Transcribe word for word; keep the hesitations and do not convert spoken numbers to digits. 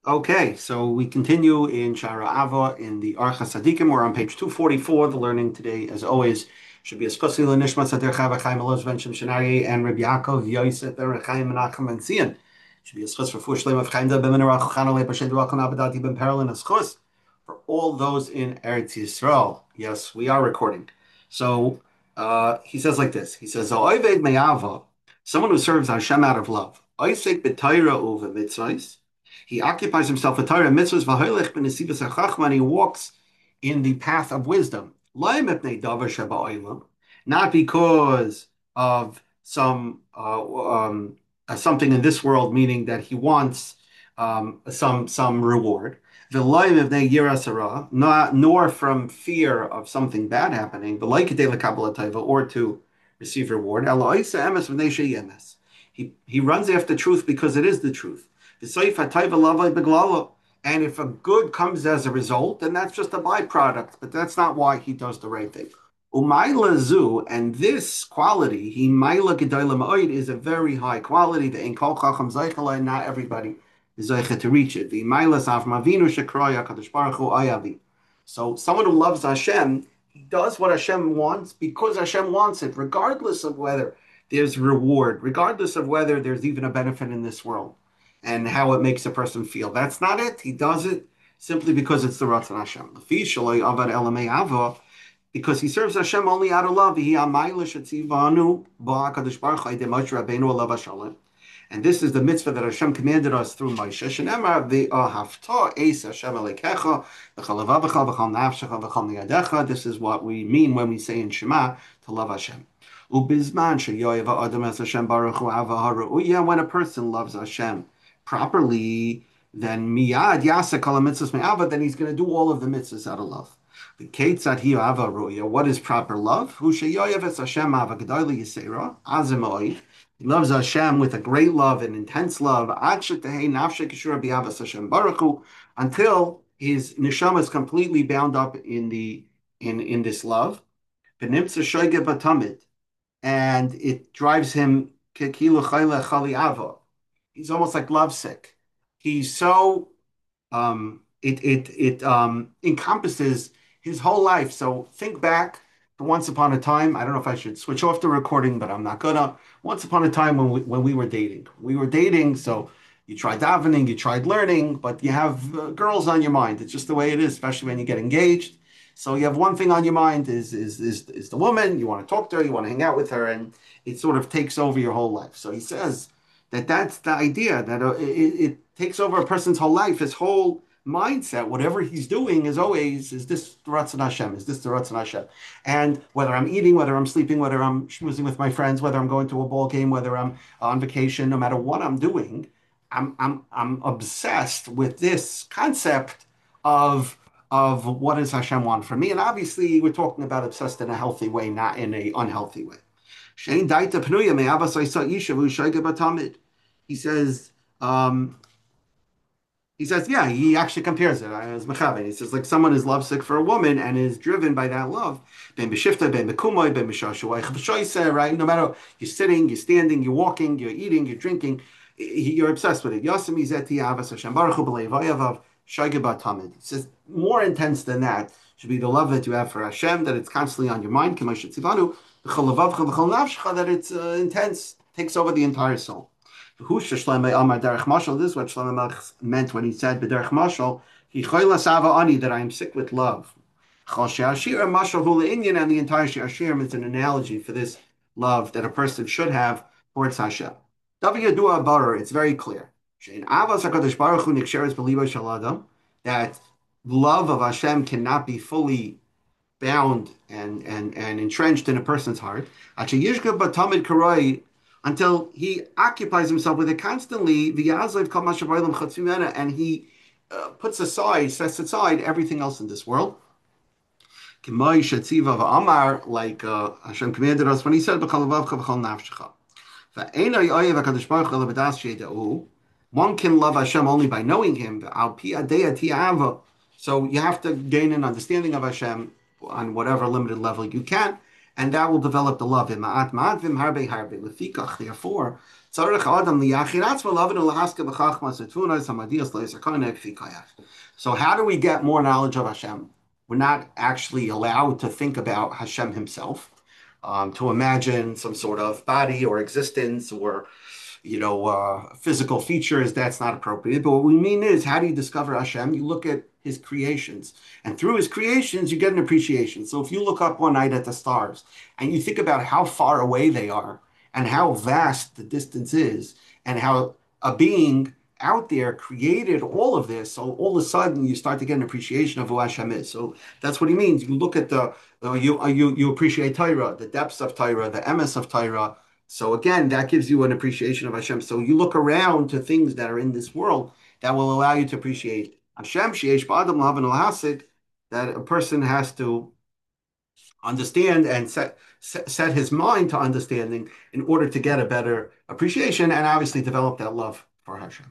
Okay, so we continue in Shara Ava in the Archa Sadikim. We're on page two forty-four. The learning today, as always, should be especially Lenishma Sadir Chava Chaim Eloz Ben Shem Shenari and Rabbi Yaakov Yosef Ben Chaim Menachem and Zion. Should be a schus for Fushleim of Chaim Da Ben Menarach Chanale B'Shed Rachon Abadati Ben Perel and a schus for all those in Eretz Yisrael. Yes, we are recording. So uh, he says like this. He says, "Oived Me'ava, someone who serves Hashem out of love. Oisek B'Tayra Uva Mitzvahs." He occupies himself with Torah mitzvahs v'hoylech b'nesivas hachachma, and he walks in the path of wisdom. Not because of some uh, um, uh, something in this world, meaning that he wants um, some some reward. Not nor from fear of something bad happening, or to receive reward. He he runs after truth because it is the truth. And if a good comes as a result, then that's just a byproduct, but that's not why he does the right thing. Umayla and this quality, he maila gedolim oid, is a very high quality. The kol chacham zeichel, not everybody is zeichel to reach it. The maila saf mavinu shekroya kadosh baruch hu ayavi. So someone who loves Hashem, he does what Hashem wants because Hashem wants it, regardless of whether there's reward, regardless of whether there's even a benefit in this world and how it makes a person feel. That's not it. He does it simply because it's the Ratzon Hashem. Because he serves Hashem only out of love. And this is the mitzvah that Hashem commanded us through Moshe. This is what we mean when we say in Shema to love Hashem. When a person loves Hashem properly, then miyad yasa kol mitzvahs me'ava, then he's going to do all of the mitzvahs out of love. The ketzad hi ava ruya. What is proper love? Hu sheyoyev es Hashem ava gedayli yisera azim oid. He loves Hashem with a great love, an intense love. Ad shetehei nafshe kishura b'avas Hashem baruch hu, until his neshama is completely bound up in the in in this love. B'nimtza shoyge batamid, and it drives him kekilu chayle chali ava. He's almost like lovesick. He's so um, it it it um, encompasses his whole life. So think back to once upon a time. I don't know if I should switch off the recording, but I'm not gonna. Once upon a time when we when we were dating, we were dating. So you tried davening, you tried learning, but you have uh, girls on your mind. It's just the way it is, especially when you get engaged. So you have one thing on your mind is is is is the woman. You want to talk to her, you want to hang out with her, and it sort of takes over your whole life. So he says that that's the idea, that uh, it, it takes over a person's whole life, his whole mindset. Whatever he's doing is always, is this the Ratzon Hashem? Is this the Ratzon Hashem? And whether I'm eating, whether I'm sleeping, whether I'm schmoozing with my friends, whether I'm going to a ball game, whether I'm on vacation, no matter what I'm doing, I'm I'm I'm obsessed with this concept of of what does Hashem want from me. And obviously, we're talking about obsessed in a healthy way, not in an unhealthy way. He says, um, he says, yeah, he actually compares it as mechaven. He says, like someone is lovesick for a woman and is driven by that love. Right? No matter you're sitting, you're standing, you're walking, you're eating, you're drinking, you're obsessed with it. He says, more intense than that should be the love that you have for Hashem, that it's constantly on your mind, that it's uh, intense, takes over the entire soul. This is what Shlomo Melech meant when he said, B'derech mashal, that I am sick with love. And the entire Shir Hashirim is an analogy for this love that a person should have towards Hashem. It's very clear that love of Hashem cannot be fully bound and, and, and entrenched in a person's heart until he occupies himself with it constantly, and he uh, puts aside, sets aside everything else in this world. Like uh, Hashem commanded us when he said, one can love Hashem only by knowing Him. So you have to gain an understanding of Hashem on whatever limited level you can, and that will develop the love. Therefore, Tzarech Adam liyachid atzmo lavinu lahaske b'chachmas etfunas hamadias le'esakoneg fi kayach. So how do we get more knowledge of Hashem? We're not actually allowed to think about Hashem himself, um, to imagine some sort of body or existence or you know, uh, physical features, that's not appropriate. But what we mean is, how do you discover Hashem? You look at his creations. And through his creations, you get an appreciation. So if you look up one night at the stars and you think about how far away they are and how vast the distance is and how a being out there created all of this, so all of a sudden you start to get an appreciation of who Hashem is. So that's what he means. You look at the, uh, you, uh, you, you appreciate Torah, the depths of Torah, the emes of Torah. So again, that gives you an appreciation of Hashem. So you look around to things that are in this world that will allow you to appreciate Hashem, sheyesh ba'adam lavan al that a person has to understand and set, set set his mind to understanding in order to get a better appreciation and obviously develop that love for Hashem.